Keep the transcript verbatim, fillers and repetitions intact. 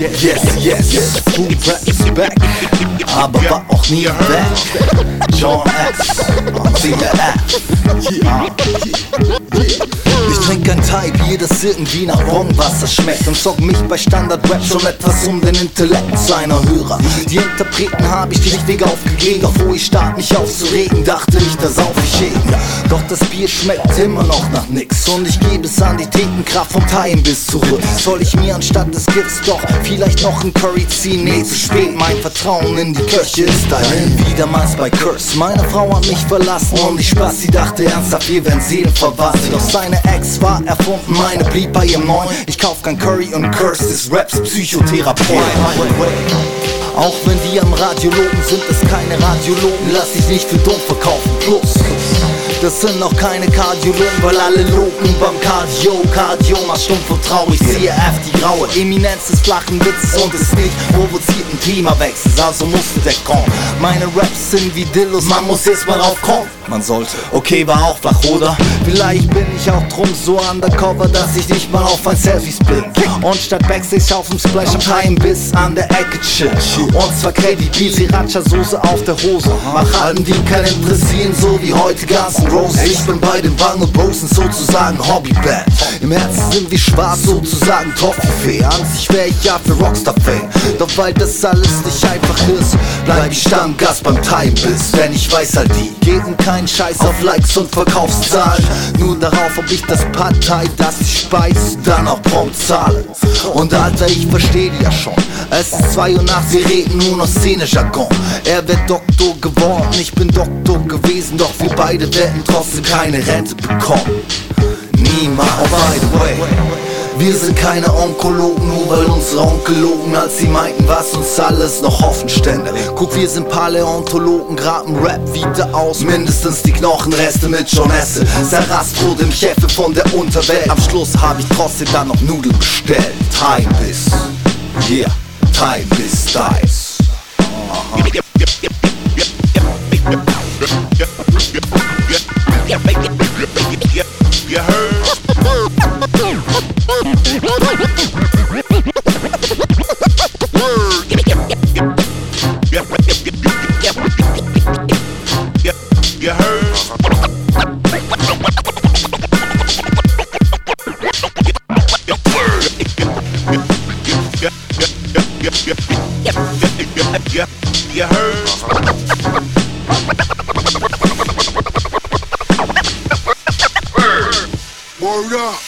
Yes, yes, yes, Boom Rap is back, aber war auch nie weg. John X, C R F, yeah. Ich trink ein Type, jedes irgendwie nach Bonwasser schmeckt und zock mich bei Standard-Rap schon etwas um den Intellekt seiner Hörer. Die Interpreten hab ich die Richtwege aufgegeben, doch wo ich start mich aufzuregen, dachte ich, da sauf ich jeden. Doch das Bier schmeckt immer noch nach nix und ich gebe es an die Thekenkraft vom Thai-Imbiss zurück. Soll ich mir anstatt des Gifts doch vielleicht noch ein Curry ziehen? Nee, zu spät, mein Vertrauen in die Köche ist dahin. Wiedermals bei Curse, meine Frau hat mich verlassen und ich Spaß, sie dachte ernsthaft, wir wären seelenverwandt. Doch seine Ex war erfunden, meine blieb bei ihrem Neuen. Ich kauf kein Curry und Curse des Raps Psychotherapie. Auch wenn die am Radiologen sind, es keine Radiologen, lass dich nicht für dumm verkaufen. Plus, das sind noch keine Kardiologen, weil alle logen beim Cardio. Cardio macht stumpf und traurig, C R F die graue Eminenz des flachen Witzes und des nicht provozierten Klimawechsels, also musste der kommen. Meine Raps sind wie Dillos, man muss erst mal drauf kommen. Man sollte, okay, war auch flach, oder? Vielleicht bin ich auch drum so undercover, dass ich nicht mal auf ein Selfies bin. Und statt Backstage auf dem Splash am Thai-Imbiss an der Ecke chill. Und zwar Credibil, Sriracha-Soße auf der Hose. Mach Alten, die keinen interessieren, so wie heute Guns N' Roses. Ich bin bei den Bang Bros sozusagen Hobbyband. Im Herzen sind wir schwarz, sozusagen Toffifee. An sich wär ich ja für Rockstar-Fame. Doch weil das alles nicht einfach ist, bleib ich Stammgast beim Thai-Imbiss. Denn ich weiß halt, die geben keinen Scheiß auf Likes und Verkaufszahlen. Nur darauf, ob ich das Partei, das ich speise, dann auch prompt zahle. Und Alter, ich versteh die ja schon. Es ist zwei Uhr nachts, wir reden nur noch Szene-Jargon. Er wird Doktor geworden, ich bin Doktor gewesen. Doch wir beide werden trotzdem keine Rente bekommen. Niemals. Oh, by the way, wir sind keine Onkologen, nur weil unsere Onkel logen, als sie meinten, was uns alles noch offen stände. Guck, wir sind Paläontologen, graben Rap wieder aus, mindestens die Knochenreste mit John Esse. Sarastro, dem Chefe von der Unterwelt. Am Schluss hab ich trotzdem dann noch Nudeln bestellt. Thai-Imbiss, yeah, Thai-Imbiss Styles. You heard? You heard? You heard? Word up.